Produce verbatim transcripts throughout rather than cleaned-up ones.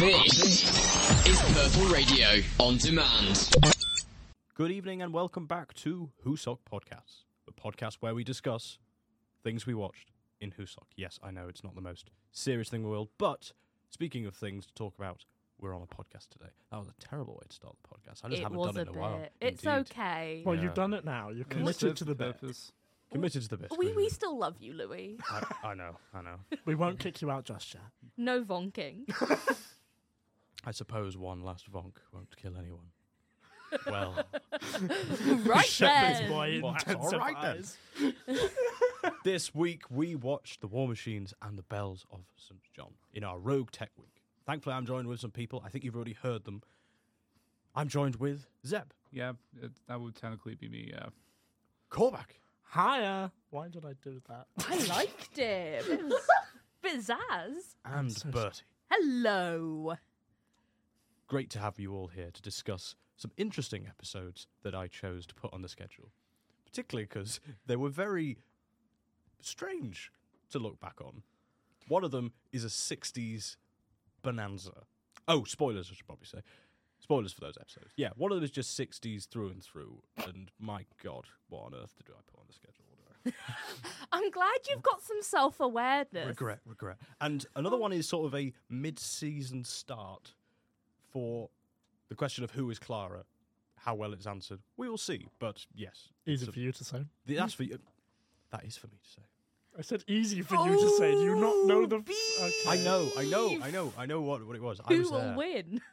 This is Purple Radio on demand. Good evening and welcome back to Whosock Podcasts, the podcast where we discuss things we watched in Whosock. Yes, I know it's not the most serious thing in the world, but speaking of things to talk about, we're on a podcast today. That was a terrible way to start the podcast. I just it haven't was done it a in a while. bit. It's Indeed. okay. Well, Yeah. you've done it now. You're committed to the bit. purpose. Committed to the bit. We we still love you, Louis. I, I know, I know. We won't kick you out just yet. No vonking. I suppose one last vonk won't kill anyone. Well, Right Shepherd's then. boy Well, that's all right then. intensifies. this week we watched The War Machines and the Bells of Saint John in our Rogue Tech Week. Thankfully, I'm joined with some people. I think you've already heard them. I'm joined with Zeb. Yeah, it, that would technically be me, yeah. Korvac. Hiya. Why did I do that? I liked it. It was bit zazz. And so Bertie. Hello. Great to have you all here to discuss some interesting episodes that I chose to put on the schedule. Particularly because they were very strange to look back on. One of them is a sixties bonanza. Oh, spoilers, I should probably say. Spoilers for those episodes. Yeah, one of them is just sixties through and through. And my God, what on earth did I put on the schedule? I'm glad you've got some self-awareness. Regret, regret. And another one is sort of a mid-season start for the question of who is Clara. How well it's answered, we will see. But yes, Easy so for you to say. that's for you. That is for me to say. I said easy for you to say. Do you not know the... Beef. Okay. I know, I know, I know, I know what, what it was. I Who was will there. win?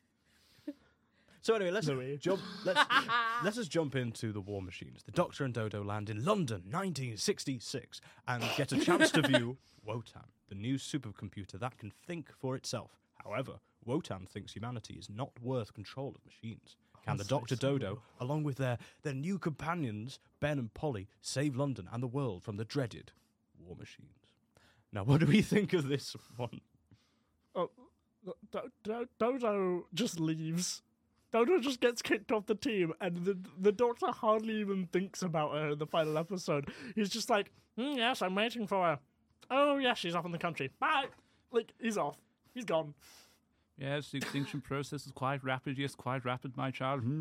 So anyway, let's Louis. jump. Let's let us jump into the War Machines. The Doctor and Dodo land in London, nineteen sixty-six, and get a chance to view Wotan, the new supercomputer that can think for itself. However, Wotan thinks humanity is not worth control of machines. Can the That's so Doctor simple. Dodo, along with their their new companions Ben and Polly, save London and the world from the dreaded War Machines? Now, what do we think of this one? Oh, Do- Do- Dodo just leaves. Dodo just gets kicked off the team, and the the Doctor hardly even thinks about her in the final episode. He's just like, mm, yes, I'm waiting for her. Oh, yes, she's off in the country. Bye. Like, he's off. He's gone. Yes, the extinction process is quite rapid. Yes, quite rapid, my child. Hmm?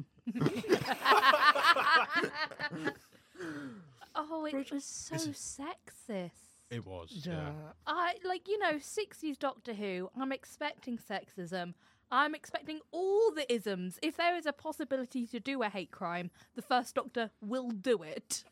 Oh, it was so sexist. It was. Yeah. I like, you know, sixties Doctor Who. I'm expecting sexism. I'm expecting all the isms. If there is a possibility to do a hate crime, the First Doctor will do it.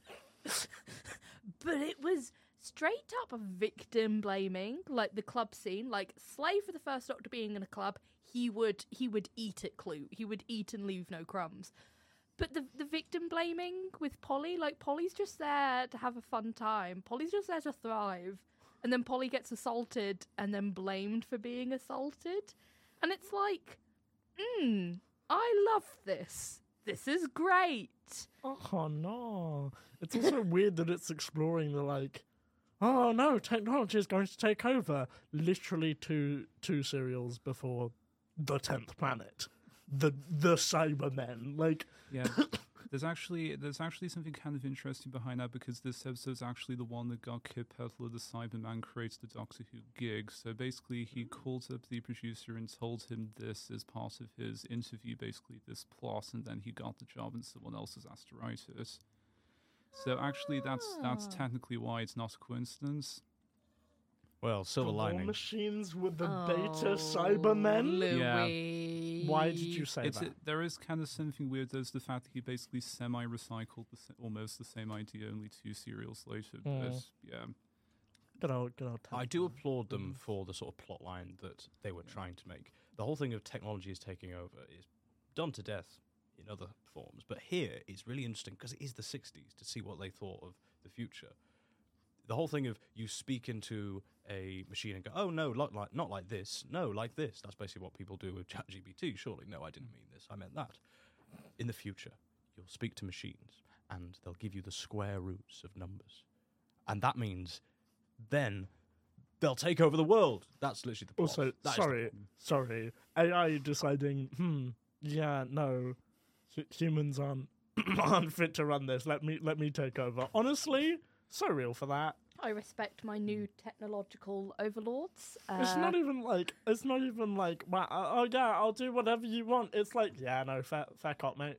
But it was straight up victim blaming, like the club scene. Like, slave for the First Doctor being in a club, he would he would eat at Clue. He would eat and leave no crumbs. But the the victim blaming with Polly, like, Polly's just there to have a fun time. Polly's just there to thrive. And then Polly gets assaulted and then blamed for being assaulted. And it's like, hmm, I love this. This is great. Oh, no. It's also weird that it's exploring the, like, oh, no, technology is going to take over. Literally two two serials before the tenth planet. The the Cybermen. Like, Yeah, there's actually there's actually something kind of interesting behind that, because this episode's actually the one that got Kip Petler, the Cyberman, creates the Doctor Who gig. So basically, he called up the producer and told him this as part of his interview, basically this plot, and then he got the job, and someone else was asked to write it. So actually, that's that's Ah. technically why it's not a coincidence. Well, silver the War lining. Machines with the Oh, Beta Cybermen? Louis. Why did you say It's that? a, there is kind of something weird. There's the fact that he basically semi-recycled the, sa- almost the same idea, only two serials later. But Mm. yeah, Good old, good old I do Temple. applaud them for the sort of plot line that they were trying to make. The whole thing of technology is taking over is done to death in other forms, but here it's really interesting because it is the sixties to see what they thought of the future. The whole thing of you speak into a machine and go, oh no, like, like not like this, no, like this. That's basically what people do with ChatGPT. Surely, no, I didn't mean this. I meant that. In the future, you'll speak to machines and they'll give you the square roots of numbers, and that means then they'll take over the world. That's literally the plot. Also, That is the sorry, plot. sorry. A I deciding, hmm, yeah, no, hu- humans aren't aren't fit to run this. Let me let me take over. Honestly, so real for that. I respect my new technological overlords. Uh, It's not even like it's not even like well, uh, oh yeah, I'll do whatever you want. It's like yeah, no, fair, fair cop, mate.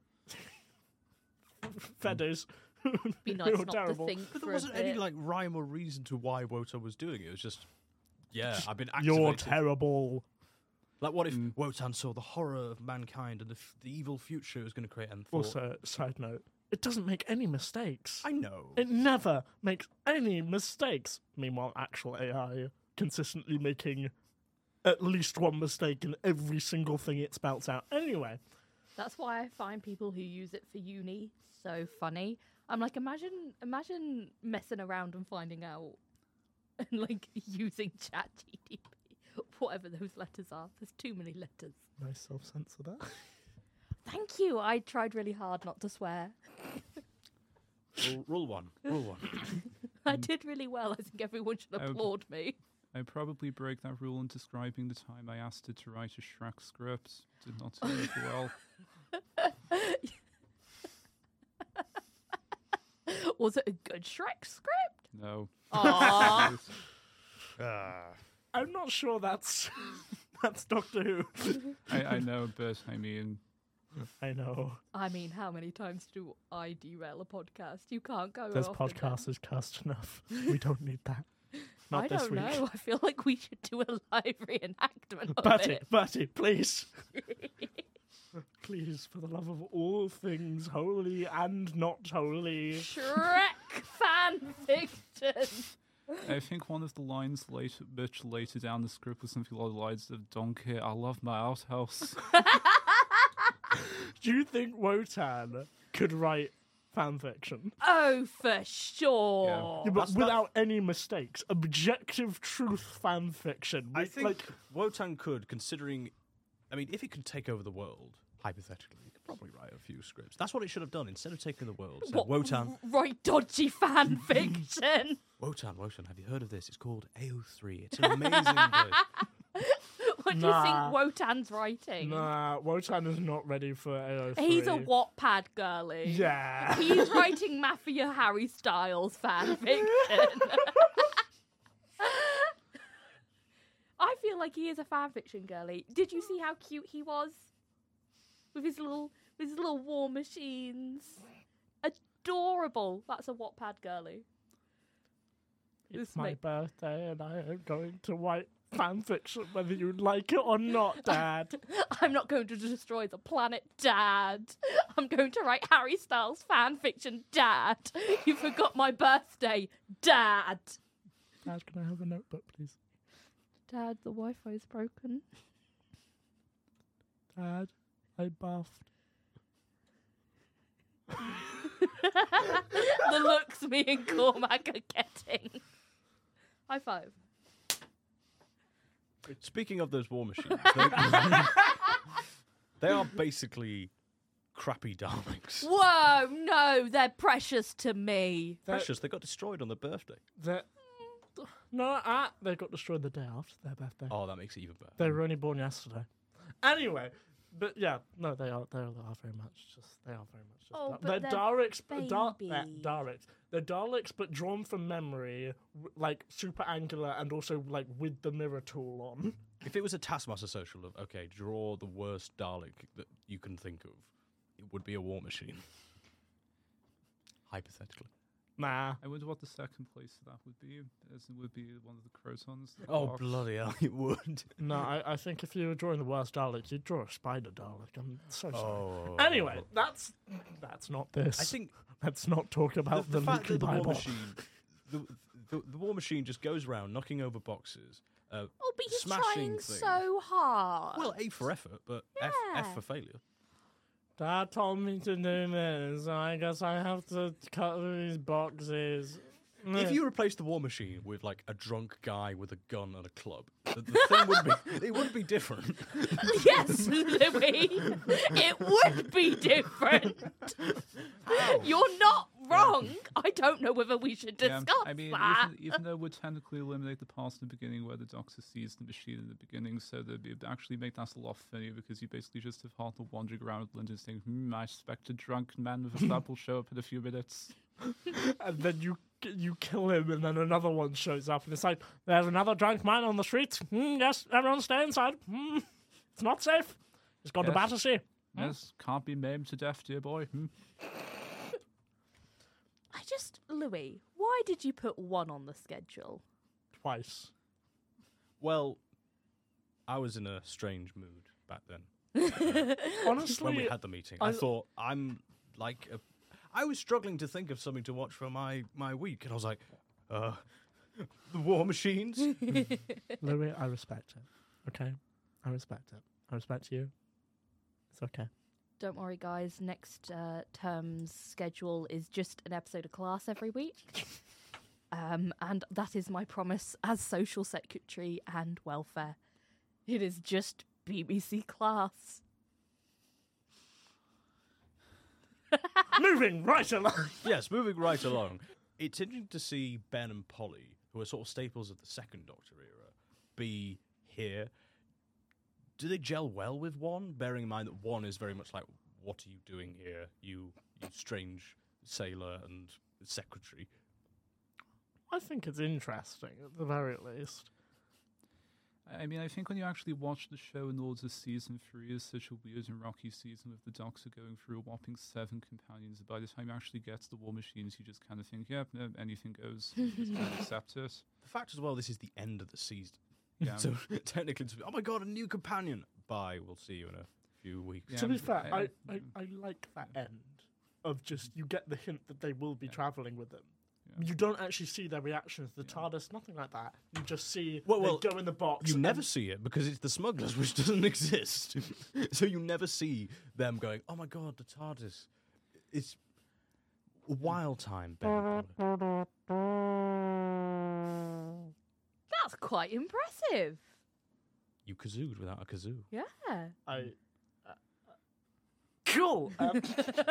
Fair dues. be nice You're not terrible. to think But for there a wasn't any bit. like rhyme or reason to why Wotan was doing it. It was just, yeah, I've been activated. You're terrible. Like, what if Mm. Wotan saw the horror of mankind and the, f- the evil future it was going to create and thought, Also, side note, it doesn't make any mistakes. I know. It never makes any mistakes. Meanwhile, actual A I consistently making at least one mistake in every single thing it spouts out. Anyway, That's why I find people who use it for uni so funny. I'm like, imagine, imagine messing around and finding out, and like using ChatGPT, whatever those letters are. There's too many letters. nice self-censor that. Thank you. I tried really hard not to swear. Rule, rule one. Rule one. I did really well. I think everyone should Oh. applaud me. I probably break that rule in describing the time I asked it to write a Shrek script. Did not do it well. Was it a good Shrek script? No. Aww. Ah. I'm not sure that's that's Doctor Who. I, I know, but I mean, I know. I mean, how many times do I derail a podcast? You can't go. This off with them. podcast is cursed enough. We don't need that. Not I this don't week. know. I feel like we should do a live reenactment of Bertie, it. Bertie, please. Please, for the love of all things holy and not holy. Shrek fan fiction. I think one of the lines later, much later down the script was something along the lines of "Donkey, I love my outhouse." Do you think Wotan could write fan fiction? Oh, for sure. Yeah, but That's without any mistakes. Objective truth fan fiction. I With, think like, Wotan could, considering, I mean, if it can take over the world, hypothetically, he could probably write a few scripts. That's what it should have done. Instead of taking the world, said, What, Wotan, Right, dodgy fan fiction. Wotan, Wotan, have you heard of this? It's called A O three. It's an amazing place. What do Nah. you think Wotan's writing? nah, Wotan is not ready for A O three. He's a Wattpad girly. Yeah. He's writing Mafia Harry Styles fan fiction. I feel like he is a fan fiction girly. Did you see how cute he was with his little with his little war machines? Adorable. That's a Wattpad girly. It's This my mate- birthday and I am going to write fan fiction whether you like it or not, Dad. I'm not going to destroy the planet, Dad. I'm going to write Harry Styles fan fiction, Dad. You forgot my birthday, Dad. Dad, can I have a notebook, please? Dad, the Wi-Fi's broken. Dad, I buffed. The looks me and Cormac are getting. High five. Speaking of those war machines, they, they are basically crappy Daleks. Whoa, no, they're precious to me. Precious, they got destroyed on their birthday. That no, ah, they got destroyed the day after their birthday. Oh, that makes it even better. They were only born yesterday. Anyway, but yeah, no, they are. They are, they are very much just. They are very much just. Oh, Dal- but they're they're Daleks, but Dal- babies. they're Daleks. They're Daleks, but drawn from memory, w- like super angular, and also like with the mirror tool on. If it was a Taskmaster social of, okay, draw the worst Dalek that you can think of, it would be a war machine. Hypothetically. Nah, I wonder what the second place of that would be, as it would be one of the Crotons. the Oh, Quarks. bloody hell, it would. no. I, I think if you were drawing the worst Dalek, you'd draw a spider Dalek. I'm so sorry. Oh. Anyway, that's that's not this. I think Let's not talk the, about the the, fact Leaky that the war Bible. machine, the, the, the war machine just goes around knocking over boxes. Uh, Oh, but he's Smashing trying things. so hard. well, A for effort, but F, Yeah. F for failure. Dad told me to do this, so I guess I have to cut these boxes. If you replace the war machine with like a drunk guy with a gun and a club, the, the thing would be it would be different. Yes, Louis, it would be different. You're not wrong. I don't know whether we should Yeah, discuss I mean, that. even, even though we'd technically eliminate the part in the beginning where the Doctor sees the machine in the beginning, so that would actually make that a lot funnier because you basically just have Hartnell wandering around London saying, hmm, I suspect a drunk man with a slap will show up in a few minutes. and then you you kill him, and then another one shows up, and it's like, there's another drunk man on the street. Hmm, yes, everyone stay inside. Hmm, it's not safe. It's gone to Yes. Battersea. Yes, can't be maimed to death, dear boy. Hmm? I just, Louis, why did you put one on the schedule? Twice. Well, I was in a strange mood back then. Honestly, When we had the meeting, I, I- thought I'm like, a, I was struggling to think of something to watch for my, my week, and I was like, uh, the War Machines. Louis, I respect it. Okay? I respect it. I respect you. It's okay. Don't worry, guys. Next uh, term's schedule is just an episode of class every week. Um, and that is my promise as social secretary and welfare. It is just B B C class. Moving right along. Yes, moving right along. It's interesting to see Ben and Polly, who are sort of staples of the second Doctor era, be here. Do they gel well with one? Bearing in mind that one is very much like, what are you doing here, you you strange sailor and secretary? I think it's interesting, at the very least. I mean, I think when you actually watch the show in order, season three is such a weird and rocky season with the Doctor going through a whopping seven companions. By the time you actually get to the War Machines, you just kind of think, yeah, no, anything goes. You just kind of accept it. The fact as well, this is the end of the season. Yeah. So technically, it's, oh my god, a new companion. Bye, we'll see you in a few weeks. Yeah, to be um, fair, I- I, I, I like that end of just, you get the hint that they will be travelling with them. Yeah. You don't actually see their reactions to the TARDIS, nothing like that. You just see Well, well, they go in the box. You and- never see it because it's the smugglers, which doesn't exist. So you never see them going, oh my god, the TARDIS. It's wild time, Ben. That's quite impressive. You kazooed without a kazoo. Yeah. I, uh, cool. Um,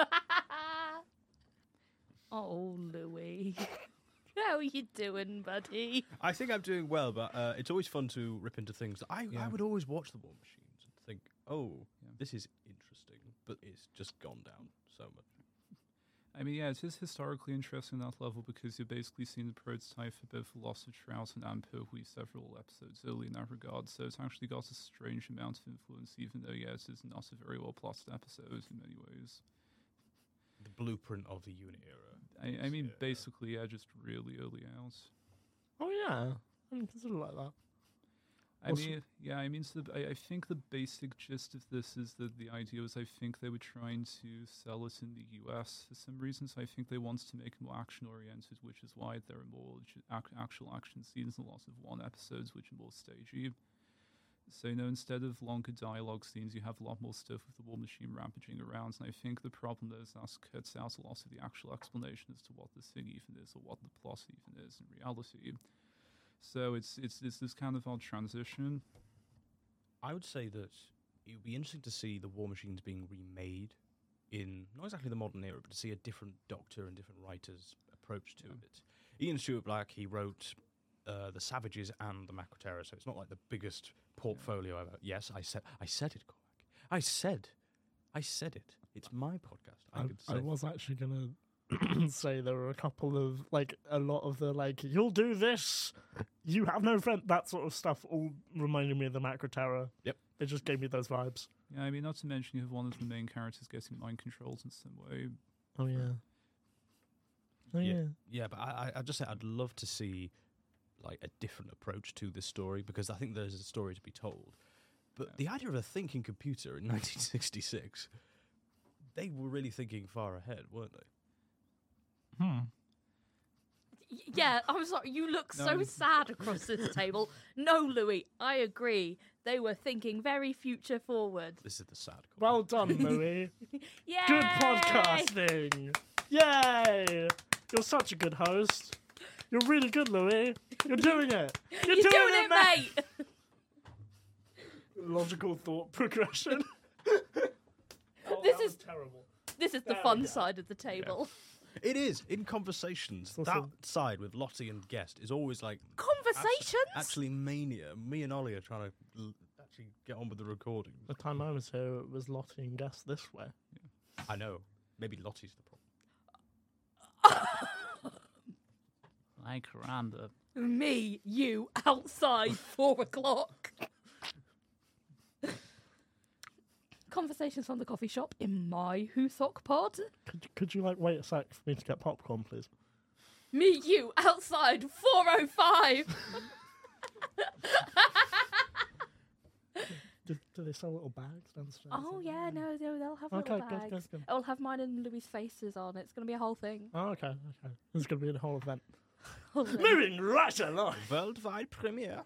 Oh, Louis. How are you doing, buddy? I think I'm doing well, but uh, it's always fun to rip into things. I, Yeah. I would always watch the War Machines and think, oh, Yeah. this is interesting, but it's just gone down so much. I mean, yeah, it is historically interesting on that level because you're basically seeing the prototype for both the Loss of Trout and Amperhui several episodes early in that regard. So it's actually got a strange amount of influence, even though, yeah, it is not a very well plotted episode in many ways. The blueprint of the unit era. I, I mean, Yeah. basically, yeah, just really early out. oh, yeah. I didn't consider it like that. I Also- mean, yeah, I mean, so the, I, I think the basic gist of this is that the idea was I think they were trying to sell it in the U S for some reason, so I think they wanted to make it more action-oriented, which is why there are more j- ac- actual action scenes and lots of one episodes, which are more stagey. So, you know, instead of longer dialogue scenes, you have a lot more stuff with the War Machine rampaging around, and I think the problem is that cuts out a lot of the actual explanation as to what this thing even is or what the plot even is in reality. So it's it's it's this kind of odd transition. I would say that it would be interesting to see the War Machines being remade in not exactly the modern era, but to see a different Doctor and different writers' approach to Yeah. it. Ian Stewart Black, he wrote uh, the Savages and the Macroterra, so it's not like the biggest portfolio ever. Yes, I said I said it, Kovac. I said, I said it. It's my podcast. I, I, could say I was actually going to say there were a couple of, like, a lot of the, like, you'll do this, you have no friend, that sort of stuff all reminded me of the Macroterra. Yep. It just gave me those vibes. Yeah, I mean, not to mention you have one of the main characters getting mind controlled in some way. Oh, yeah. Oh, Yeah. yeah. Yeah, but I, I, I just say I'd love to see like a different approach to this story because I think there's a story to be told. But Yeah. the idea of a thinking computer in nineteen sixty-six, they were really thinking far ahead, weren't they? Hmm. Y- Yeah, I'm sorry. You look No, so I'm- sad across this table. No, Louis, I agree. They were thinking very future forward. This is the sad. Corner. Well done, Louis. Yeah. Good podcasting. Yay! You're such a good host. You're really good, Louis. You're doing it. You're, You're doing, it, it, mate. mate. Logical thought progression. Oh, This that was is- terrible. This is the There we fun go. side of the table. It is in conversations. It's That also- side with Lottie and Guest is always like Conversations. actually mania. Me and Ollie are trying to l- actually get on with the recording. The time I was here, it was Lottie and Guess this way. I know. Maybe Lottie's the problem. like around the Me, you, outside, four o'clock. Conversations from the coffee shop in my Husock pod. Could, could you, like, wait a sec for me to get popcorn, please? Me, you, outside, four oh five. Do, do they sell little bags downstairs? Oh, yeah, no, they'll, they'll have Okay, little good, bags. good, good. I'll have mine and Louis' faces on. It's going to be a whole thing. Oh, okay, okay. This is going to be a whole event. Whole thing. Moving right along. Worldwide premiere.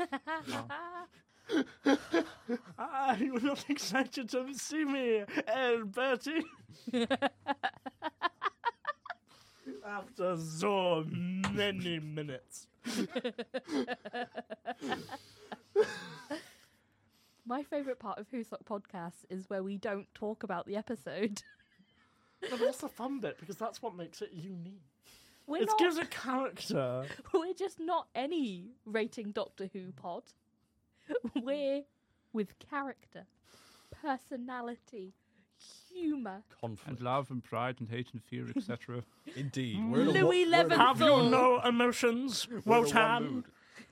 Ah, you're not excited to see me, Alberti. After so many minutes. My favourite part of Husock Podcasts is where we don't talk about the episode. But that's the fun bit, because that's what makes it unique. We're It not. gives a character. We're just not any rating Doctor Who pod. We're with character, personality, humour. Conflict. and love and pride and hate and fear, et cetera. Indeed. We're in a, Louis wa- we're in a- Have you Leventhal. no emotions, we're in a one Wotan? mood.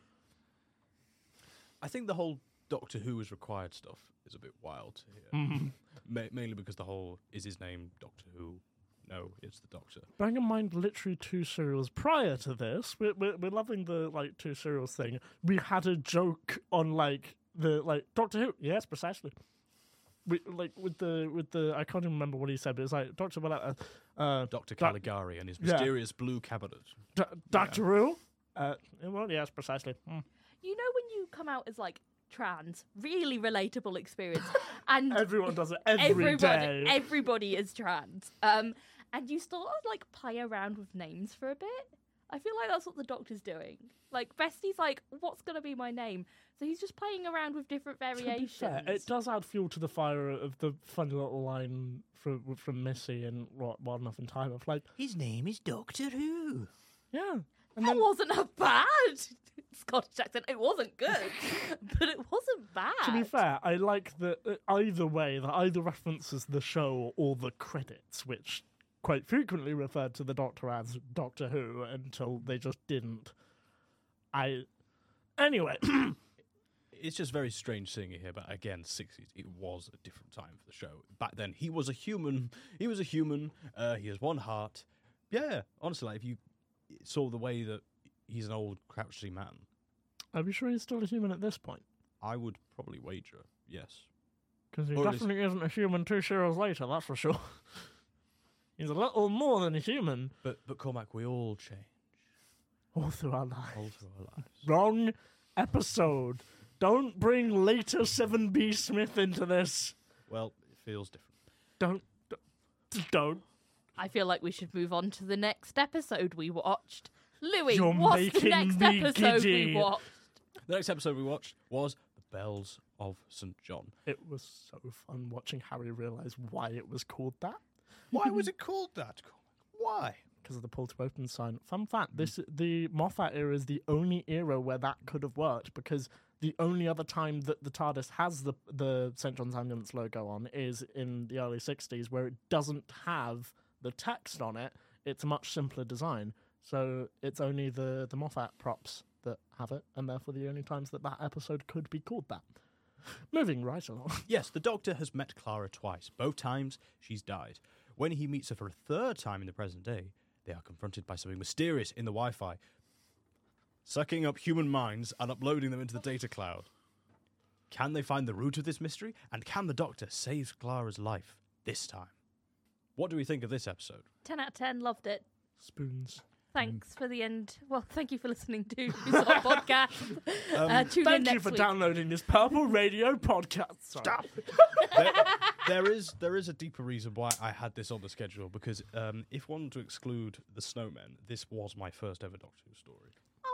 I think the whole Doctor Who is required stuff is a bit wild to hear. Mhm. Ma- mainly because the whole, is his name Doctor Who? No, it's the Doctor. Bearing in mind, literally two serials prior to this, we're, we're, we're loving the, like, two serials thing. We had a joke on, like, the, like, Doctor Who. Yes, precisely. We, like, with the, with the, I can't even remember what he said, but it's like, Doctor, uh, uh, Doctor Doc- Caligari and his Yeah. mysterious blue cabinet. D- Doctor Who? Uh, well, yes, precisely. Mm. You know when you come out as like trans, really relatable experience, and Everyone does it every everybody, day. everybody is trans. Um, and you sort of like play around with names for a bit. I feel like that's what the Doctor's doing. Like Bestie's like, what's gonna be my name? So he's just playing around with different To be variations. fair, it does add fuel to the fire of the funny little line from from Missy in Wild Wild Enough in Time of like, His name is Doctor Who. yeah. And That then, wasn't a bad Scottish accent. It wasn't good, but it wasn't bad. to be fair, I like that uh, either way, that either references the show or the credits, which quite frequently referred to the Doctor as Doctor Who until they just didn't. I. Anyway. It's just very strange seeing it here, but again, sixties, it was a different time for the show. Back then, he was a human. He was a human. Uh, he has one heart. Yeah, honestly, like, if you saw the way that he's an old crouchy man, Are we sure he's still a human at this point? I would probably wager yes. Because he Or at least- definitely isn't a human two serials later, that's for sure. He's a little more than a human But but Cormac, we all change all through our lives. all through our lives. Wrong episode. Don't bring later seven B Smith into this. Well, it feels different. Don't. d- Don't. I feel like we should move on to the next episode we watched. Louis, You're what's the making next me episode giddy. we watched? The next episode we watched was The Bells of Saint John. It was so fun watching Harry realise why it was called that. Why was it called that, Cormac? Why? Because of the pull to open sign. Fun fact: this the Moffat era is the only era where that could have worked, because the only other time that the TARDIS has the the Saint John's Ambulance logo on is in the early sixties, where it doesn't have the text on it. It's a much simpler design, so it's only the the Moffat props that have it, and therefore the only times that that episode could be called that. Moving right along. Yes, the Doctor has met Clara twice. Both times, she's died. When he meets her for a third time in the present day, they are confronted by something mysterious in the Wi-Fi, sucking up human minds and uploading them into the data cloud. Can they find the root of this mystery? And can the Doctor save Clara's life this time? What do we think of this episode? ten out of ten, loved it. Spoons. Thanks for the end. Well, thank you for listening to this podcast. uh, tune in Thank next you for week. downloading this Purple Radio podcast. Sorry. Stop! there, there is there is a deeper reason why I had this on the schedule, because um, if one to exclude the Snowmen, this was my first ever Doctor Who story.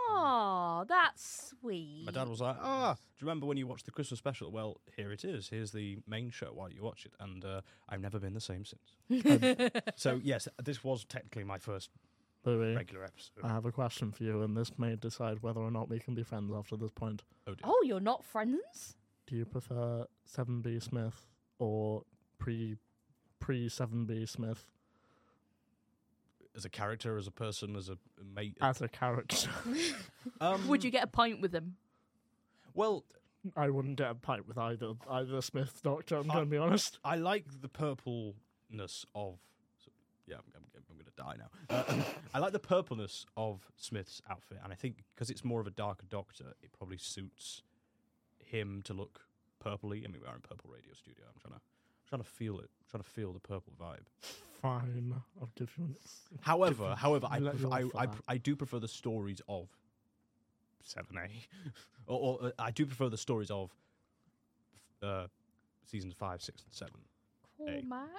Oh, that's sweet. My dad was like, ah, do you remember when you watched the Christmas special? Well, here it is. Here's the main show while you watch it. And uh, I've never been the same since. So, yes, this was technically my first Louis, regular episode. I have a question for you, and this may decide whether or not we can be friends after this point. Oh, dear. Oh, you're not friends? Do you prefer seven B Smith or pre pre seven B Smith? as a character, as a person, as a mate. As a character, um, Would you get a pint with him? Well, I wouldn't get a pint with either either Smith Doctor. I'm I- going to be honest. I like the purpleness of. Yeah, I'm, I'm, I'm going to die now. Uh, I like the purpleness of Smith's outfit, and I think because it's more of a darker Doctor, it probably suits him to look purpley. I mean, we are in Purple Radio Studio. I'm trying to, I'm trying to feel it. I'm trying to feel the purple vibe. Fine, I'll give you an. However, however, I, let pref- you I, off for I, that. I do prefer the stories of seven A, or, or uh, I do prefer the stories of uh, seasons five, six, and seven. Hey. Cormac?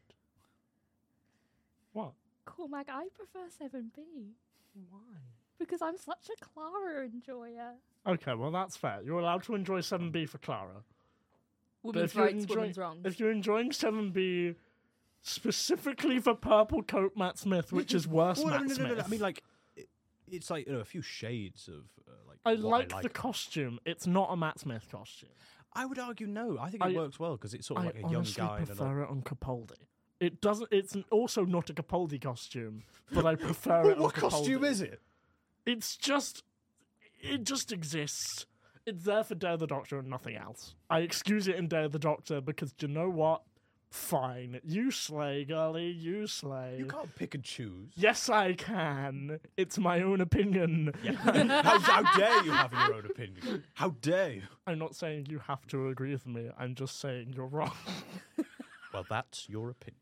What? Cormac, I prefer seven B. Why? Because I'm such a Clara enjoyer. Okay, well that's fair. You're allowed to enjoy seven B for Clara. Women's if you're rights, enjoy- women's wrongs. If you're enjoying seven B specifically for purple coat Matt Smith, which is worse Well, Matt no, no, Smith. no, no, I mean, like, it, it's like you know, a few shades of uh, like. I what like I the like. costume. It's not a Matt Smith costume. I would argue no. I think it I- works well because it's sort of I like a young honestly guy. And an old- prefer it on Capaldi. It doesn't. It's an- also not a Capaldi costume, but I prefer it. on what costume Capaldi. is it? It's just. It just exists. It's there for Day of the Doctor and nothing else. I excuse it in Day of the Doctor because do you know what? Fine. You slay, girlie. You slay. You can't pick and choose. Yes, I can. It's my own opinion. Yeah. how, how dare you have your own opinion? How dare you? I'm not saying you have to agree with me. I'm just saying you're wrong. Well, that's your opinion.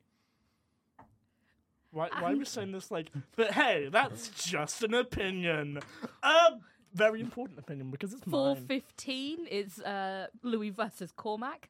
Why, why are we saying this like, but hey, that's just an opinion. A very important opinion because it's Four mine. fifteen is uh, Louis versus Cormac.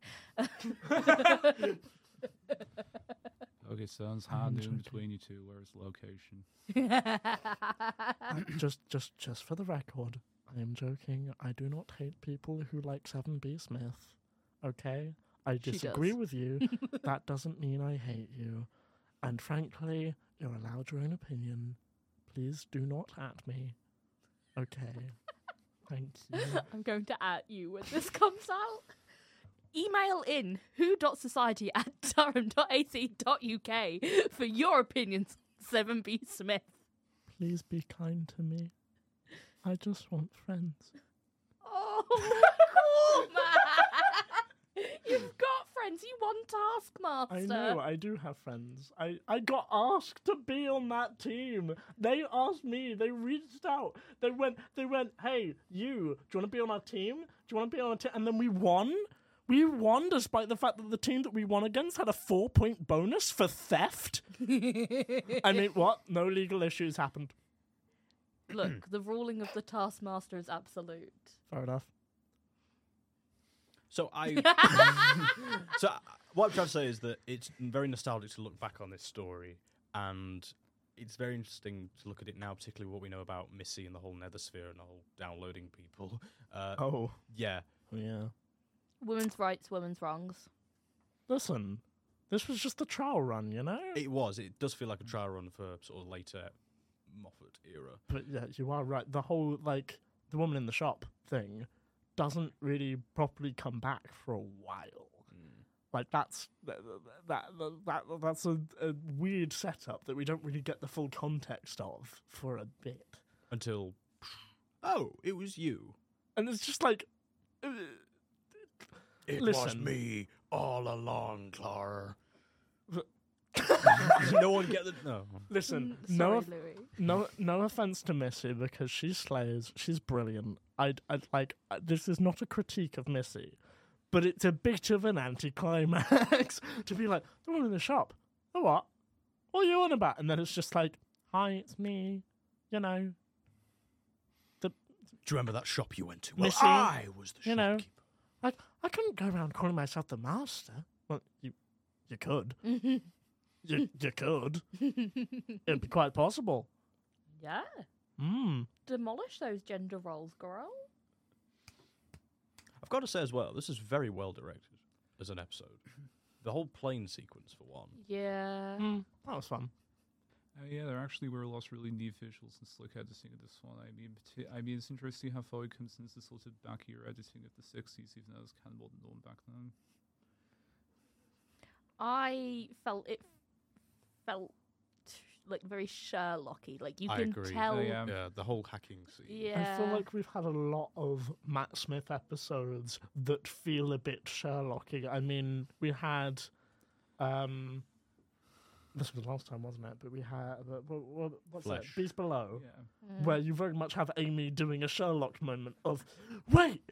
Okay, sounds hard in between you two. Where's the location? just, just, just for the record, I am joking. I do not hate people who like seven B Smith. Okay, I She disagree does. with you. That doesn't mean I hate you. And frankly, you're allowed your own opinion. Please do not at me. Okay. Thank you. I'm going to at you when this comes out. Email in who.society at durham.ac.uk for your opinions on seven B Smith. Please be kind to me. I just want friends. Oh, Cormac! You've got friends. You won Taskmaster. I know, I do have friends. I, I got asked to be on that team. They asked me, they reached out. They went, they went, hey, you, do you want to be on our team? Do you want to be on our team? And then we won. We won despite the fact that the team that we won against had a four-point bonus for theft. I mean, what? No legal issues happened. Look, the ruling of the Taskmaster is absolute. Fair enough. So I. so uh, what I'm trying to say is that it's very nostalgic to look back on this story, and it's very interesting to look at it now, particularly what we know about Missy and the whole Nether Sphere and the whole downloading people. Uh, Oh, Yeah. yeah. Women's rights, women's wrongs. Listen, this was just a trial run, you know? It was. It does feel like a trial run for sort of later Moffat era. But yeah, you are right. The whole, like, the woman in the shop thing doesn't really properly come back for a while. Like, that's that, that, that, that that's a, a weird setup that we don't really get the full context of for a bit. Until, oh, it was you. And it's just like... Uh, It Listen. was me all along, Clara. No one get the... No. listen, Mm, no, sorry, off- Louis. no, no offense to Missy because she slays. She's brilliant. I'd, I'd like. uh, This is not a critique of Missy, but it's a bit of an anticlimax to be like the one in the shop. Oh what? What are you on about? And then it's just like, hi, it's me. You know, Do you remember that shop you went to? Well, Missy, I was the you know. shopkeeper. I I couldn't go around calling myself the master. Well, you you could. you you could. It'd be quite possible. Yeah. Hmm. Demolish those gender roles, girl. I've got to say as well, this is very well directed as an episode. The whole plane sequence, for one. Yeah. Mm, that was fun. Uh, yeah, there actually were a lot of really neat visuals and slick editing of this one. I mean, parti- I mean, it's interesting how far it comes since the sort of back year editing of the sixties, even though it was kind of more the norm back then. I felt it felt like very Sherlocky. Like you I can agree. tell. Oh, yeah. Yeah, the whole hacking scene. Yeah. I feel like we've had a lot of Matt Smith episodes that feel a bit Sherlocky. I mean, we had, um, this was last time, wasn't it? But we had, uh, what, what, what's that? Flesh. Beast Below, Yeah. Mm. where you very much have Amy doing a Sherlock moment of, wait,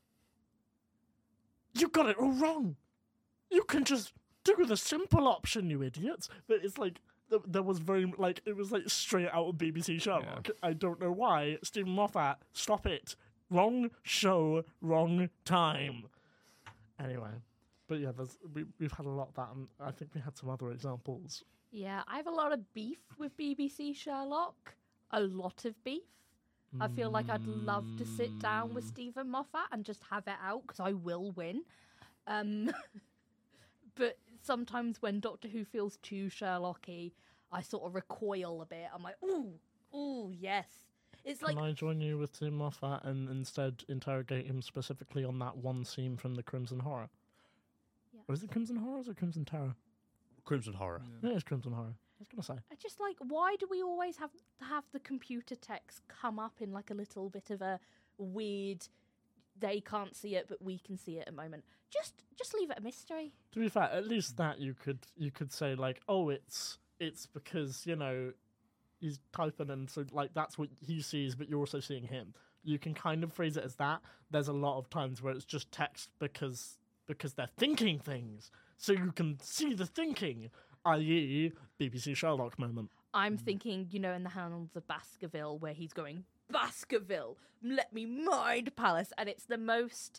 you got it all wrong. You can just do the simple option, you idiots. But it's like, th- there was very, like, it was like straight out of B B C Sherlock. I don't know why. Stephen Moffat, stop it. Wrong show, wrong time. Anyway. But yeah, there's, we, we've had a lot of that, and I think we had some other examples. Yeah, I have a lot of beef with B B C Sherlock. A lot of beef. I feel like I'd love to sit down with Stephen Moffat and just have it out, because I will win. Um, but sometimes when Doctor Who feels too Sherlocky, I sort of recoil a bit. I'm like, ooh, ooh, yes. It's like, Can I join you with Tim Moffat and instead interrogate him specifically on that one scene from the Crimson Horror? Yeah. Or is it Crimson Horror or is it Crimson Terror? Crimson Horror. Yeah. Yeah, it's Crimson Horror. I was going to say. I just like, why do we always have to have the computer text come up in like a little bit of a weird, they can't see it, but we can see it at the moment? Just, just leave it a mystery. To be fair, at least that you could you could say like, oh, it's it's because, you know, he's typing and so like that's what he sees, but you're also seeing him. You can kind of phrase it as that. There's a lot of times where it's just text because because they're thinking things, so you can see the thinking, that is, B B C Sherlock moment. I'm thinking, you know, in the Hounds of Baskerville, where he's going, Baskerville, let me mind Palace, and it's the most.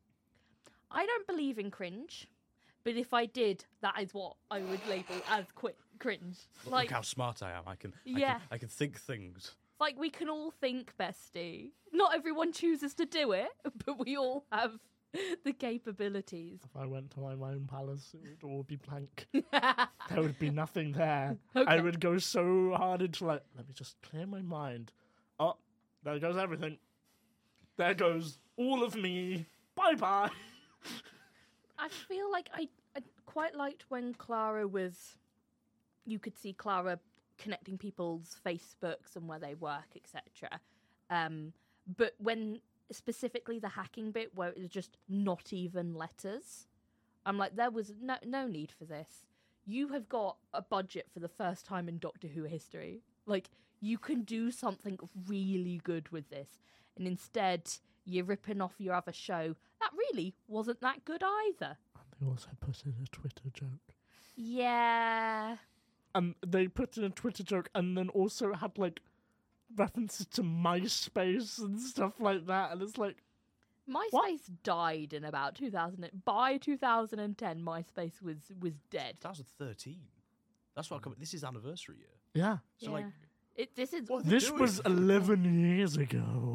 I don't believe in cringe, but if I did, that is what I would label as qu- cringe. Look, Like, look how smart I am. I can, I Yeah. can, I can think things. like we can all think, bestie. Not everyone chooses to do it, but we all have the capabilities. If I went to my own palace, it would all be blank. There would be nothing there. I Okay. would go so hard into like, let me just clear my mind. Oh, there goes everything. There goes all of me. Bye bye. I feel like I, I quite liked when Clara was. You could see Clara connecting people's Facebooks and where they work, et cetera. Um, but when specifically the hacking bit where it was just not even letters, I'm like, there was no no need for this. You have got a budget for the first time in Doctor Who history. Like, you can do something really good with this, and instead you're ripping off your other show that really wasn't that good either. They also put in a Twitter joke. Yeah. And they put in a Twitter joke and then also had like references to MySpace and stuff like that. And it's like, MySpace What? died in about two thousand. By two thousand ten, MySpace was was dead. twenty thirteen. That's what I come. This is anniversary year. yeah. So Yeah. like, It, this is. what are they This doing? was eleven years ago.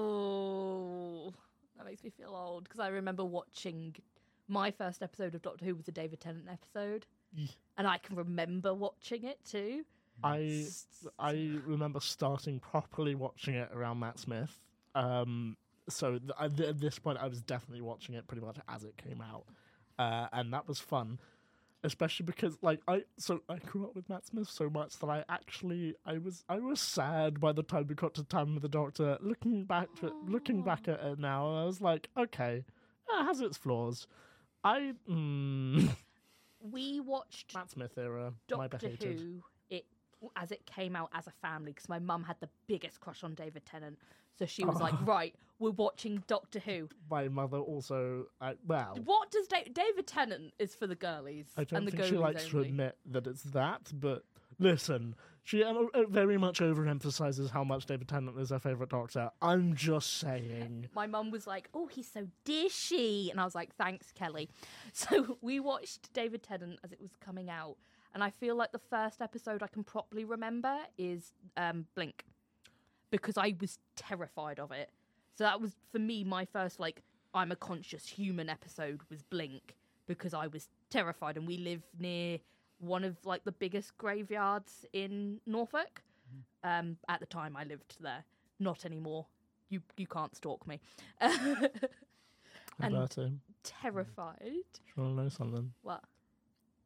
Oh, that makes me feel old because I remember watching my first episode of Doctor Who was a David Tennant episode, Ye- and I can remember watching it too. I I remember starting properly watching it around Matt Smith. Um, so th- I- th- at this point, I was definitely watching it pretty much as it came out, uh, and that was fun. Especially because, like, I so I grew up with Matt Smith so much that I actually I was I was sad by the time we got to Time with the Doctor. Looking back to it, looking back at it now, I was like, okay, it has its flaws. I mm, We watched Matt Smith era, my Doctor hated. Who it as it came out as a family because my mum had the biggest crush on David Tennant, so she was like, "Right, we're watching Doctor Who." My mother also, I, well, What does da- David Tennant is for the girlies I don't and the think girlies she likes to only. admit that it's that, but listen, she uh, uh, very much overemphasizes how much David Tennant is her favourite Doctor. I'm just saying. My mum was like, "Oh, he's so dishy," and I was like, "Thanks, Kelly." So we watched David Tennant as it was coming out, and I feel like the first episode I can properly remember is um, Blink, because I was terrified of it. So that was for me my first like I'm a conscious human episode was Blink because I was terrified, and we live near one of like the biggest graveyards in Norfolk. Um, at the time I lived there, not anymore. You you can't stalk me. And Alberto, terrified. do you want to know something? What?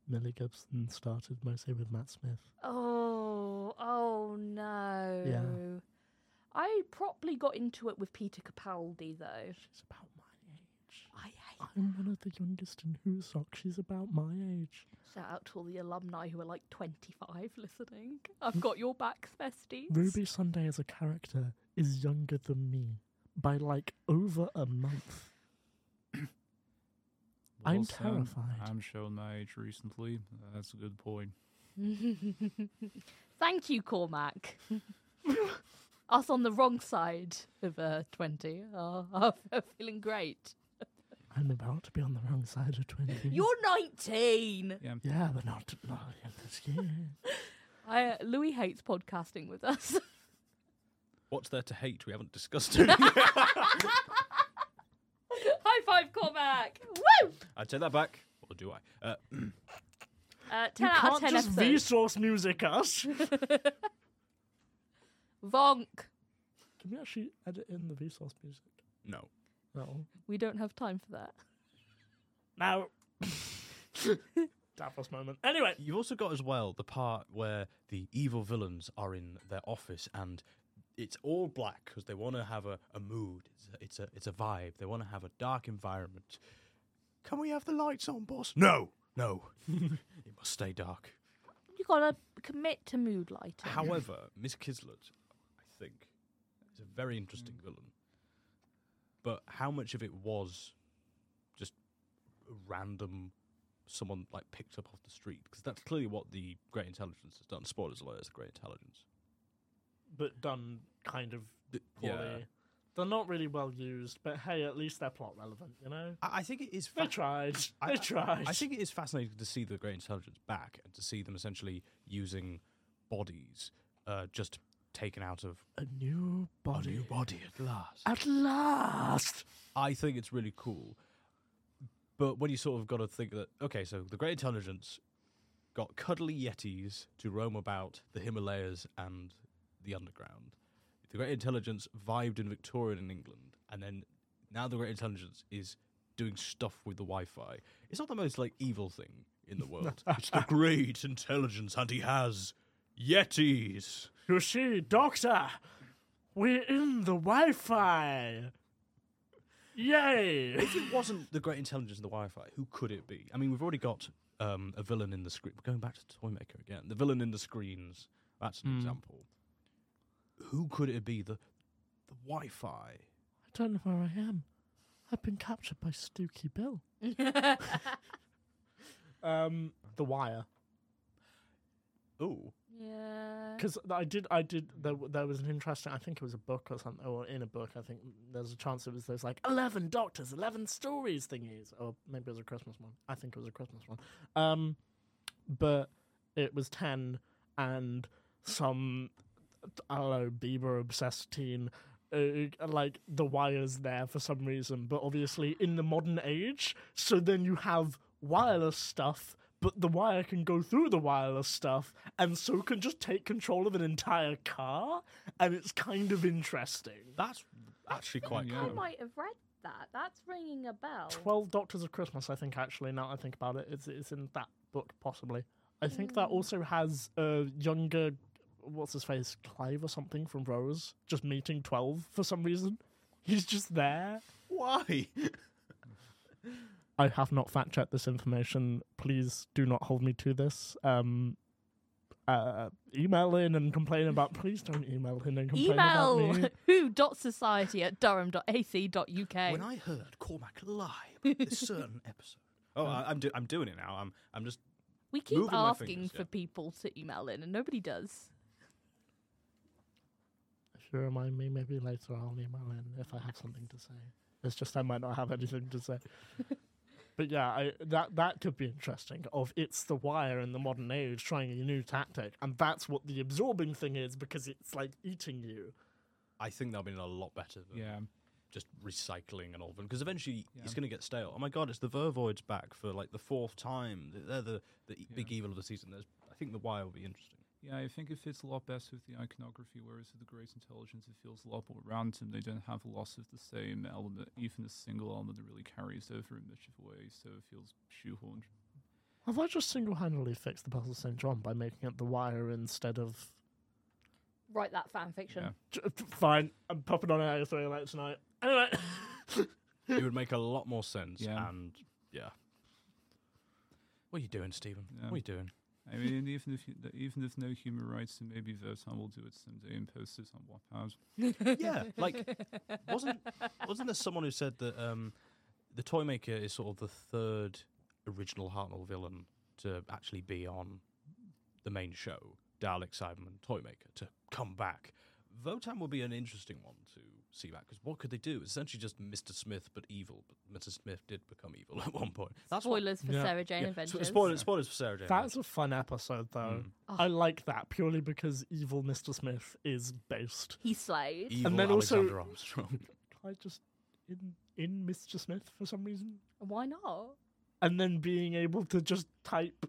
Millie Gibson started mostly with Matt Smith. Oh, oh no. Yeah. I properly got into it with Peter Capaldi, though. She's about my age. I hate I'm one of the youngest in Whosock. She's about my age. Shout out to all the alumni who are like twenty-five listening. I've got your backs, besties. Ruby Sunday as a character is younger than me by like over a month. I'm Well, Sam, terrified. I'm showing my age recently. That's a good point. Thank you, Cormac. Us on the wrong side of uh, twenty are, are feeling great. I'm about to be on the wrong side of twenty. You're nineteen. Yeah. Yeah, but not, not in this year. I, uh, Louis hates podcasting with us. What's there to hate? We haven't discussed it. High five, Cormac. Woo! I take that back, or do I? Uh, Uh, ten You out of can't ten just episodes. Vsauce music us. Vonk. Can we actually edit in the Vsauce music? no. No. We don't have time for that. Now. Davos moment. Anyway. You've also got as well the part where the evil villains are in their office and it's all black because they want to have a, a mood. It's a, it's a it's a vibe. They want to have a dark environment. Can we have the lights on, boss? No, no. It must stay dark. You gotta commit to mood lighting. However, Miss Kislet, I think, is a very interesting villain. But how much of it was just a random someone like picked up off the street? Because that's clearly what the Great Intelligence has done. Spoilers alert, it's the Great Intelligence. But done kind of Th- poorly. Yeah. They're not really well used, but hey, at least they're plot relevant, you know? I, I think it is. They Fa- tried. I, They tried. I think it is fascinating to see the Great Intelligence back and to see them essentially using bodies uh, just taken out of a new body. a new body at last. At last! I think it's really cool. But when you sort of got to think that, okay, so the Great Intelligence got cuddly yetis to roam about the Himalayas and the underground. The Great Intelligence vibed in Victorian England, and then now the Great Intelligence is doing stuff with the Wi-Fi. It's not the most like evil thing in the world. It's the Great Intelligence, and he has yetis. You see, Doctor, we're in the Wi-Fi. Yay! If it wasn't the Great Intelligence and the Wi-Fi, who could it be? I mean, we've already got um, a villain in the screen. We're going back to Toymaker again. The villain in the screens. That's an Mm. example. Who could it be? The the Wi-Fi. I don't know where I am. I've been captured by Stooky Bill. Um, The Wire. Oh, Yeah. Because I did, I did. There, w- there was an interesting. I think it was a book or something, or in a book. I think there's a chance it was those like eleven doctors, eleven stories thingies, or maybe it was a Christmas one. I think it was a Christmas one. Um, but it was ten and some, I don't know, Bieber obsessed teen. Uh, like the Wire's there for some reason, but obviously in the modern age. So then you have wireless stuff. But the Wire can go through the wireless stuff, and so can just take control of an entire car, and it's kind of interesting. that's actually quite Yeah. I cool. might have read that. That's ringing a bell. Twelve Doctors of Christmas, I think, actually, now I think about it, it's, it's in that book, possibly. I think that also has a younger, what's his face, Clive or something from Rose, just meeting twelve for some reason. He's just there. Why? I have not fact checked this information. Please do not hold me to this. Um, uh, email in and complain about. Please don't email in and complain about Email me. who.society at durham.ac.uk. When I heard Cormac lie about this certain episode. Oh, I, I'm do- I'm doing it now. I'm I'm just we keep moving my asking fingers, for yeah. people to email in, and nobody does. If you remind me, maybe later I'll email in if I have something to say. It's just I might not have anything to say. But yeah, I, that that could be interesting. Of it's the Wire in the modern age trying a new tactic, and that's what the absorbing thing is because it's like eating you. I think that'll be a lot better than Yeah. just recycling and all of them. Because eventually Yeah. it's going to get stale. Oh my god, it's the Vervoids back for like the fourth time. They're the, the e- big Yeah. evil of the season. There's, I think the Wire will be interesting. Yeah, I think it fits a lot best with the iconography, whereas with the Great Intelligence, it feels a lot more random. They don't have a loss of the same element, even a single element that really carries over in much of a way, so it feels shoehorned. Have I just single-handedly fixed the Bells of Saint John by making it The Wire instead of... Write that fan fiction. Yeah. J- Fine, I'm popping on A O three late tonight. Anyway. It would make a lot more sense. Yeah. And yeah. What are you doing, Stephen? Yeah. What are you doing? I mean, even if you, even if no human rights, then maybe Votan will do it someday and post it on Wattpad. Yeah, like wasn't wasn't there someone who said that um, the Toymaker is sort of the third original Hartnell villain to actually be on the main show, Dalek, Cyberman, Toymaker, to come back. Votan would be an interesting one to see back, because what could they do? It's essentially just Mister Smith, but evil. But Mister Smith did become evil at one point. That's what- Spoilers for Yeah. Sarah Jane yeah, Adventures. spoilers, spoilers for Sarah Jane. That's a fun episode, though. Mm. Oh. I like that, purely because evil Mister Smith is based. He slayed. Evil And then also- Alexander Armstrong. I just... In, in Mister Smith, for some reason. Why not? And then being able to just type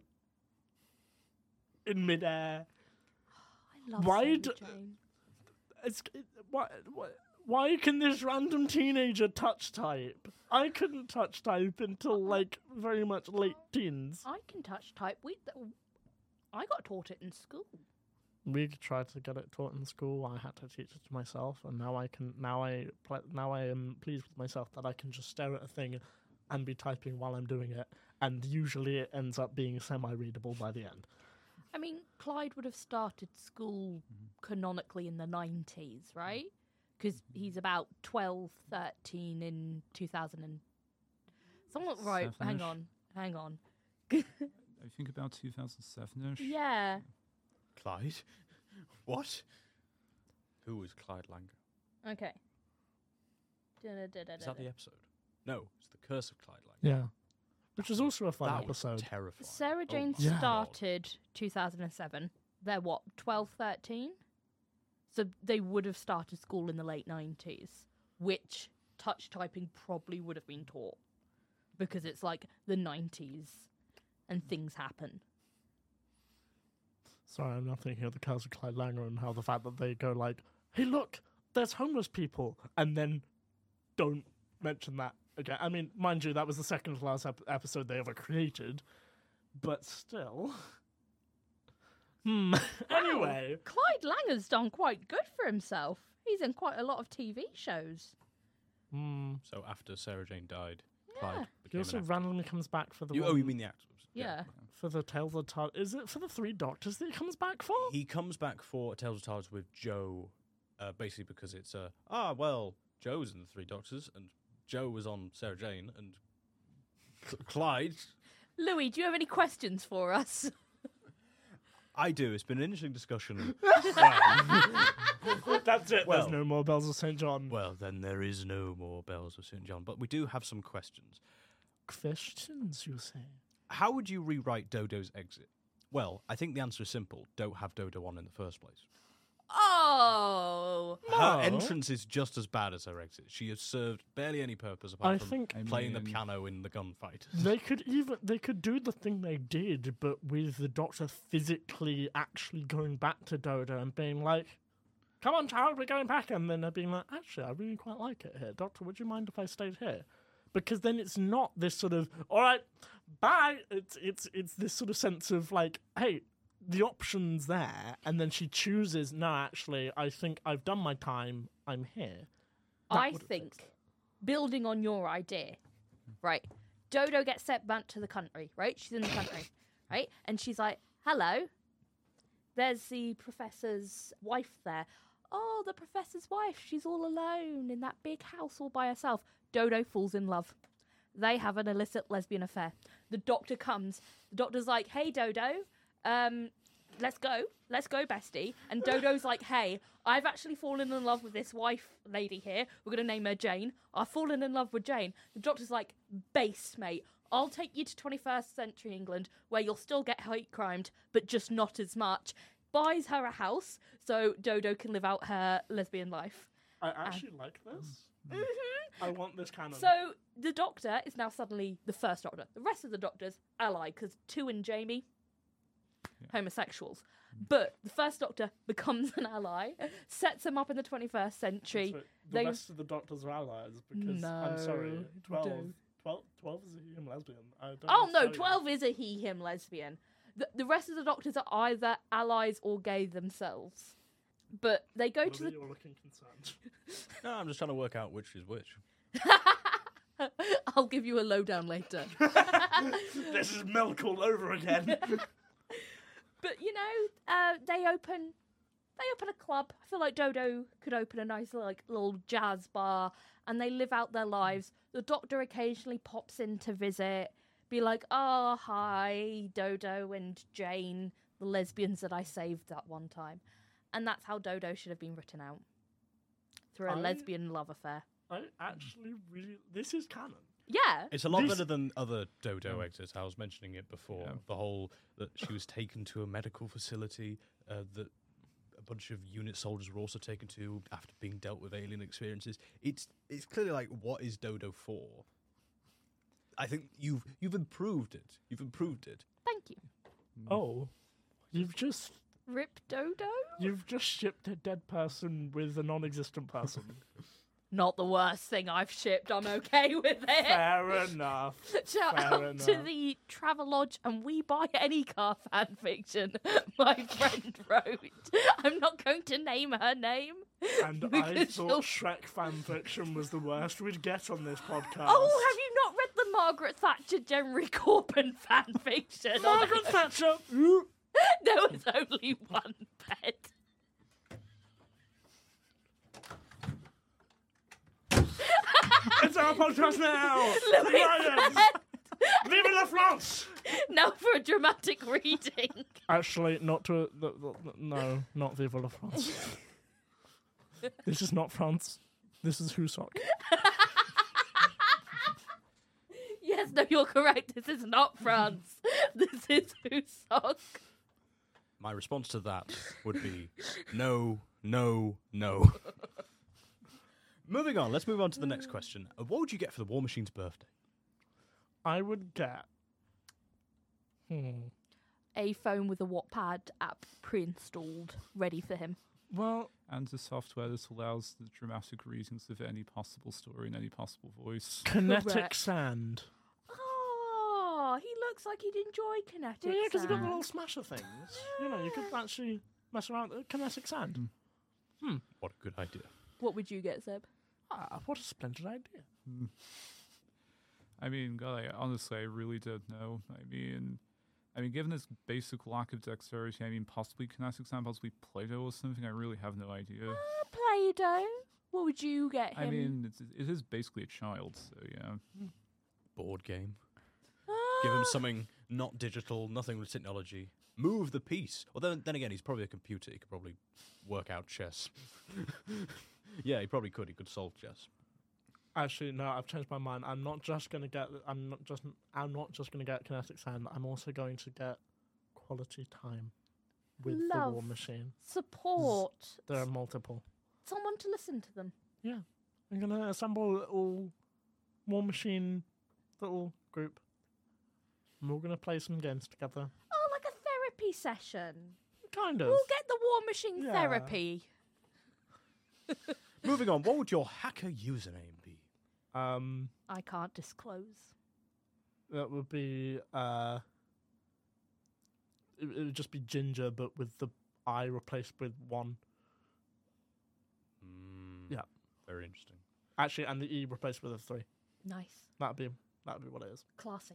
in midair. I love Why Sarah d- Jane. It's, it, why, why, why can this random teenager touch type? I couldn't touch type until, like, very much late teens. I can touch type. We, th- I got taught it in school. We tried to get it taught in school. I had to teach it to myself, and now I can. Now I pl- now I am pleased with myself that I can just stare at a thing and be typing while I'm doing it, and usually it ends up being semi-readable by the end. I mean, Clyde would have started school canonically in the nineties, right? Because he's about twelve, thirteen in two thousand and... Somewhat right. Hang Seven-ish. on. Hang on. I think about two thousand seven-ish. Yeah. Clyde? What? Who was Clyde Langer? Okay. Is that the episode? No, it's The Curse of Clyde Langer. Yeah, which is also a fun That episode. was terrifying. Sarah Oh Jane my Yeah. God. started two thousand seven. They're what, twelve, thirteen? So they would have started school in the late nineties, which touch typing probably would have been taught. Because it's like the nineties and things happen. Sorry, I'm not thinking of the Curse of Clyde Langer and how the fact that they go like, "Hey, look, there's homeless people," and then don't mention that again. I mean, mind you, that was the second to last ep- episode they ever created, but still. Hmm. Anyway, Clyde Langer's done quite good for himself. He's in quite a lot of T V shows. hmm. So after Sarah Jane died, Yeah. Clyde He became also an actor. randomly comes back for the You, one, oh, you mean the actors? Yeah. for the Tales of Tar- Is it for the Three Doctors that he comes back for? He comes back for Tales of Tales with Joe, uh, basically because it's uh, ah well, Joe's in the Three Doctors and Joe was on Sarah Jane and Cl- Clyde. Louis, do you have any questions for us? I do. It's been an interesting discussion. That's it. Well- There's no more Bells of Saint John. Well, then there is no more Bells of Saint John, but we do have some questions. Questions, you say? How would you rewrite Dodo's exit? Well, I think the answer is simple. Don't have Dodo on in the first place. Oh! Her No. entrance is just as bad as her exit. She has served barely any purpose apart I from think I playing the mean- piano in the gunfight. they could even they could do the thing they did, but with the Doctor physically actually going back to Dodo and being like, "Come on, child, we're going back," and then they're being like, "Actually, I really quite like it here, Doctor. Would you mind if I stayed here?" Because then it's not this sort of "all right, bye." It's it's it's this sort of sense of like, "Hey, the option's there," and then she chooses, "No, actually, I think I've done my time. I'm here." That I would've think, fixed it. building on your idea, right? Dodo gets sent back to the country, right? She's in the country, right? And she's like, hello, there's the professor's wife there. Oh, the professor's wife, she's all alone in that big house all by herself. Dodo falls in love. They have an illicit lesbian affair. The doctor comes. The doctor's like, hey, Dodo, um, let's go. Let's go, bestie. And Dodo's like, hey, I've actually fallen in love with this wife lady here. We're going to name her Jane. I've fallen in love with Jane. The doctor's like, base, mate. I'll take you to twenty-first century England where you'll still get hate crimed, but just not as much. Buys her a house so Dodo can live out her lesbian life. I actually like this. I want this canon. So the doctor is now suddenly the first doctor. The rest of the doctors, allied, because two and Jamie, homosexuals. But the first doctor becomes an ally, sets him up in the twenty-first century. So the They- rest of the Doctors are allies because I'm sorry, No, twelve, don't. twelve, twelve is a he, him lesbian. I don't Oh know no, to tell you. twelve is a he, him lesbian. The, the rest of the doctors are either allies or gay themselves. But they go to Lily, the. you're looking concerned. No, I'm just trying to work out which is which. I'll give you a lowdown later. This is milk all over again. But you know, uh, they open they open a club. I feel like Dodo could open a nice like little jazz bar, and they live out their lives. The Doctor occasionally pops in to visit, be like, "Oh, hi, Dodo and Jane, the lesbians that I saved that one time," and that's how Dodo should have been written out through a I- lesbian love affair. I actually really. This is canon. Yeah, It's a lot This- better than other Dodo exits. I was mentioning it before. Yeah. The whole that she was taken to a medical facility, uh, that a bunch of unit soldiers were also taken to after being dealt with alien experiences. It's it's clearly like, what is Dodo for? I think you've you've improved it. You've improved it. thank you, Oh, you've just Rip Dodo. you've just shipped a dead person with a non-existent person. Not the worst thing I've shipped. I'm okay with it. Fair enough. Shout Fair out to enough. the Travelodge and We Buy Any Car fan fiction my friend wrote. I'm not going to name her name. And I because she'll- thought Shrek fanfiction was the worst we'd get on this podcast. Oh, have you not read the Margaret Thatcher Jeremy Corbyn fan fiction? Margaret Thatcher! Ooh. There was only one bed. It's our podcast now! Louis Riots! Vive la France! Now for a dramatic reading. Actually, not to. The, the, the- no, not Vive la France. This is not France. This is Hussok. Yes, no, you're correct. This is not France. This is Hussok. My response to that would be no, no, no. Moving on, let's move on to the next question. Uh, What would you get for the War Machine's birthday? I would get. Hmm. A phone with a Wattpad app pre-installed, ready for him. Well, And the software that allows the dramatic readings of any possible story in any possible voice. kinetic Correct. sand. Oh, he looks like he'd enjoy kinetic Yeah, because you've got the sand. little smasher things. You know, you could actually mess around with kinetic sand. What a good idea. What would you get, Seb? Ah, what a splendid idea. I mean, God, I, honestly, I really don't know. I mean, I mean, given its basic lack of dexterity, I mean, possibly kinetic sand, possibly Play-Doh or something. I really have no idea. Uh, Play-Doh. What would you get him? I mean, it's, it is basically a child, so yeah. Board game. Ah, Give him something not digital, nothing with technology. Move the piece. Well, then, then again, he's probably a computer. He could probably work out chess. Yeah, he probably could. He could solve chess. Actually, no, I've changed my mind. I'm not just gonna get. I'm not just. I'm not just gonna get kinetic sand. I'm also going to get quality time with the War Love. Machine. Support. There are multiple. Someone to listen to them. I'm gonna assemble a little War Machine little group. And we're gonna play some games together. Oh, like a therapy session. Kind of. We'll get the War Machine Yeah. therapy. Moving on, what would your hacker username be? Um, I can't disclose. that would be. Uh, it, it would just be Ginger, but with the I replaced with one. Mm, Yeah. Very interesting. Actually, and the E replaced with a three. Nice. That'd be. That'd be what it is. Classy.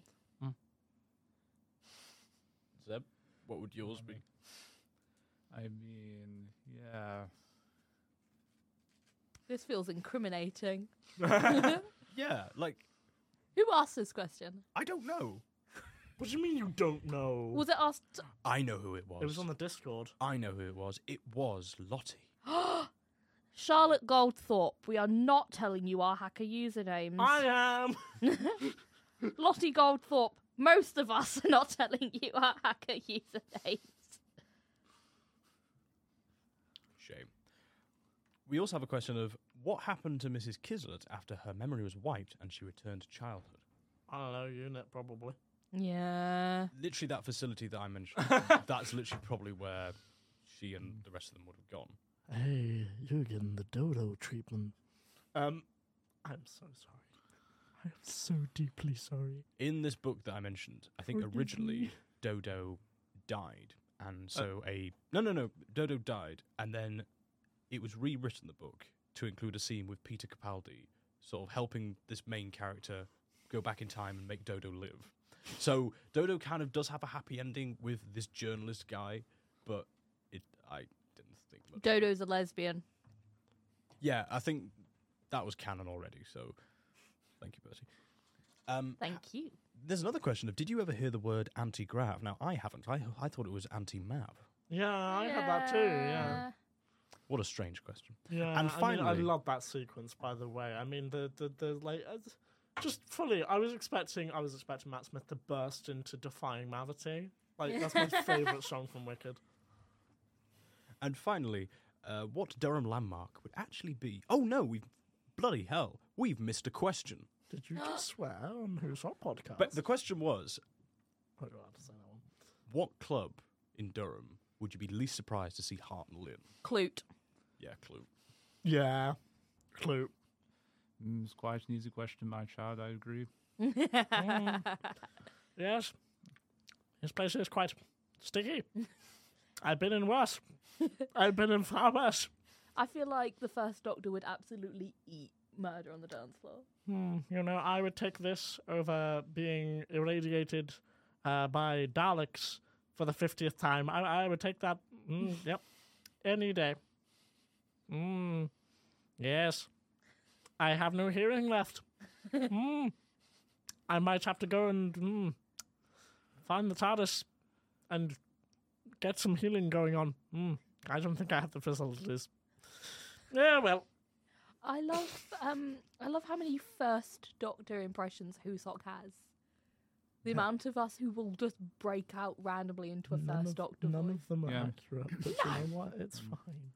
Zeb, what would yours be? I mean, yeah. This feels incriminating. Yeah, like, Who asked this question? I don't know. What do you mean you don't know? Was it asked? I know who it was. It was on the Discord. I know who it was. It was Lottie. Charlotte Goldthorpe. We are not telling you our hacker usernames. I am. Lottie Goldthorpe. Most of us are not telling you our hacker usernames. Shame. We also have a question of what happened to Missus Kislet after her memory was wiped and she returned to childhood. I don't know. Unit probably. Yeah. Literally, that facility that I mentioned, that's literally probably where she and the rest of them would have gone. Hey, you're getting the dodo treatment. Um, I'm so sorry. I'm so deeply sorry. In this book that I mentioned, I think Forgive originally me. Dodo died, and so a no, no, no, Dodo died, and then it was rewritten the book to include a scene with Peter Capaldi, sort of helping this main character go back in time and make Dodo live. So Dodo kind of does have a happy ending with this journalist guy, but it I didn't think much. Dodo's a lesbian. Yeah, I think that was canon already. So thank you, Bertie. Um, Thank you. There's another question of, did you ever hear the word anti-grav? Now, I haven't. I I thought it was anti-mav. Yeah, I had that too, yeah. What a strange question. Yeah, And I mean, I finally- love that sequence, by the way. I mean, the, the, the like, uh, just fully, I was expecting, I was expecting Matt Smith to burst into Defying Gravity. Like, that's my favourite song from Wicked. And finally, uh, what Durham landmark would actually be? Oh no, we've bloody hell, we've missed a question. Did you just swear on Who's Hot podcast? But the question was, Oh, you're allowed to say that one. what club in Durham would you be least surprised to see Hart and Lynn? Clute. Yeah, clue. Yeah, Clue. Mm, it's quite an easy question, my child. I agree. Mm. Yes, this place is quite sticky. I've been in worse. I've been in far worse. I feel like the First Doctor would absolutely eat murder on the dance floor. Hmm, you know, I would take this over being irradiated uh, by Daleks for the fiftieth time. I, I would take that. Mm, yep, any day. Mm, yes, I have no hearing left. mm, I might have to go and mm, find the TARDIS and get some healing going on. Mm, I don't think I have the facilities. Yeah, well. I love um I love how many First Doctor impressions Husok has. The amount of us who will just break out randomly into a None First of, Doctor none voice. of them are Yeah. accurate, but you know what? It's fine.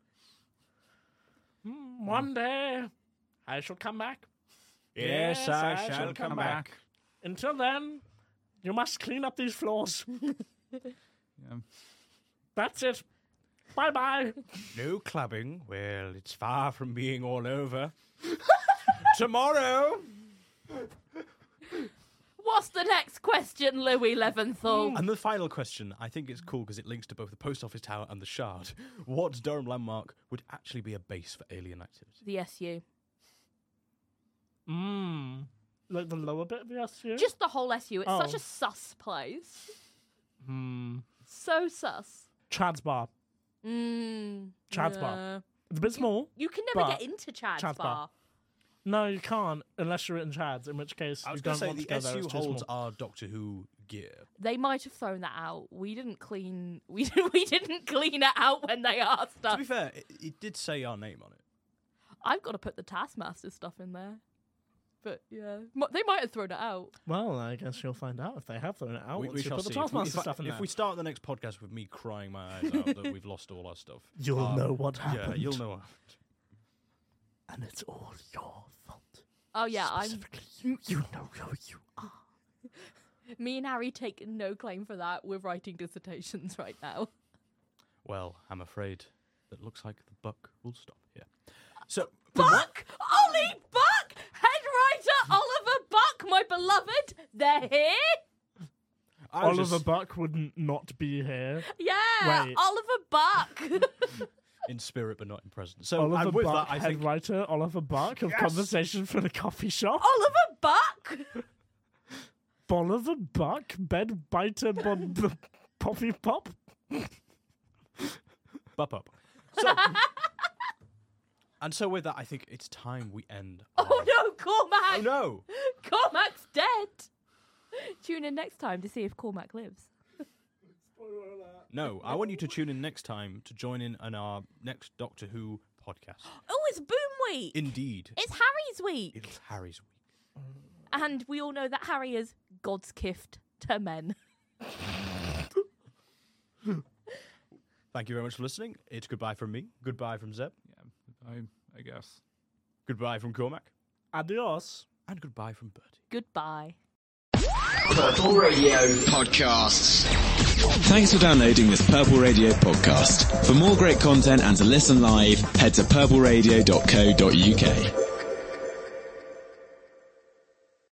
Mm, one day, I shall come back. Yes, I shall come back. Until then, you must clean up these floors. Yeah. That's it. Bye bye. No clubbing. Well, it's far from being all over. Tomorrow. What's the next question, Louis Leventhal? And the final question, I think it's cool because it links to both the Post Office Tower and the Shard. What Durham landmark would actually be a base for alien activity? The S U. Mmm. Like the lower bit of the S U? Just the whole S U. It's such Oh. a sus place. Hmm. So sus. Chad's Bar. Mm, Chad's yeah. Bar. It's a bit small. You can never But get into Chad's, Chad's bar. Bar. No, you can't unless you're in Chad's, in which case I was you going don't to say want the to go S there. U It's too holds small. our Doctor Who gear. They might have thrown that out. We didn't clean. We didn't. We didn't clean it out when they asked To us. be fair, it, it did say our name on it. I've got to put the Taskmaster stuff in there. But yeah, M- they might have thrown it out. Well, I guess you'll find out if they have thrown it out. we, once we you shall put the see. If we, Taskmaster if, I- stuff in if there. we start the next podcast with me crying my eyes out that we've lost all our stuff, You'll um, know what happened. Yeah, you'll know. And it's all your fault. Oh yeah, I'm. Specifically, you, you know who you are. Me and Harry take no claim for that. We're writing dissertations right now. Well, I'm afraid that looks like the buck will stop here. So, Buck, Ollie Buck, head writer Oliver Buck, my beloved. They're here. I was Oliver just- Buck wouldn't not be here. Yeah, Wait. Oliver Buck. in spirit but not in presence. So, Oliver and with Buck, that, I head think writer Oliver Buck of Yes! Conversation from the Coffee Shop. Oliver Buck. Oliver Buck, bed biter, bob, b- poppy pop. bup up. So, and so with that, I think it's time we end. Oh our- no, Cormac. Oh no! Cormac's dead. Tune in next time to see if Cormac lives. No, I want you to tune in next time to join in on our next Doctor Who podcast. Oh, it's Boom Week. Indeed, It's Harry's week. it's Harry's week. And we all know that Harry is God's gift to men. Thank you very much for listening. It's goodbye from me. Goodbye from Zeb. Yeah, I, I guess. Goodbye from Cormac. Adios. And goodbye from Bertie. Goodbye. Purple Radio Podcasts. Thanks for downloading this Purple Radio podcast. For more great content and to listen live, head to purple radio dot co dot uk.